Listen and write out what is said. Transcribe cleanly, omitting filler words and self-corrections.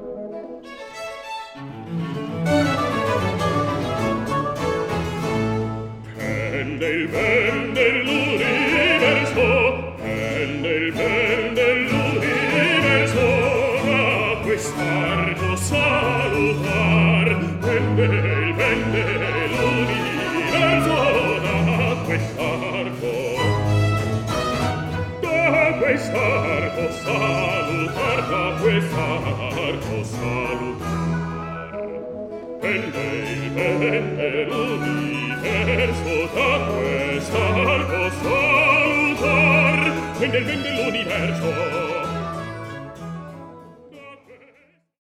Pende il ben dell'universo, pende il ben dell'universo, da quest'arco salutar. Pende il ben dell'universo, da quest'arco salutar, da quest'arco salutar. Pende il ben dell'universo, da quest'arco salutar. Pende il ben dell'universo,